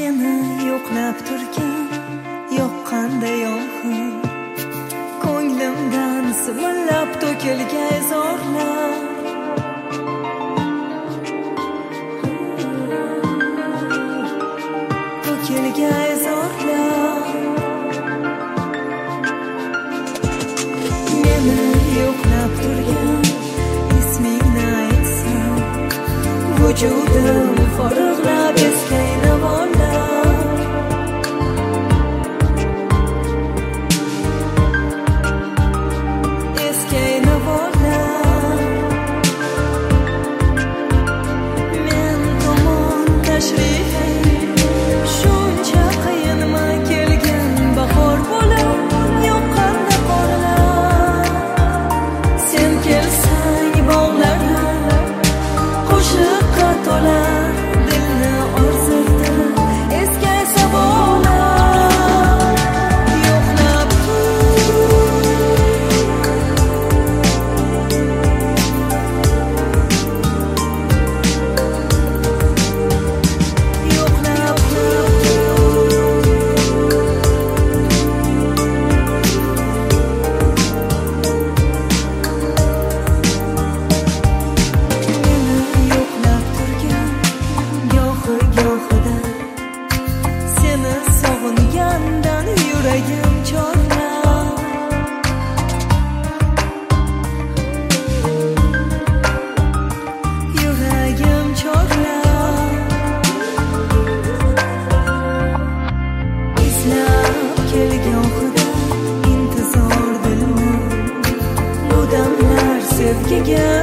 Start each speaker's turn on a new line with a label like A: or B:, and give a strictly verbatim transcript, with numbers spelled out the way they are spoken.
A: meni yo'qlab turgan yoqqanda yomg'ir, ko'nglimdan sivillab to'kilgan zorlar, to'kilgan zorlar. Meni yo'qlab turgan ismingni aytsam, vujudim forig'lab eskayna volar. Eskayna volar. Men tomon tashrifing shuncha qiyinma kelgan bahor bo'lib yoqqanda qorlar. Sen kelsang bog'lardan qo'shiqqa to'lar, dilni orzirdi eskaysa bo'lar. Yo'qlab yo'qlab meni yo'qlab turgan gohi gohida seni sog'ingandan yuragim chorlar. Yuragim chorlar. Izlab kelgohida intizor dilni, bu damlar sevgiga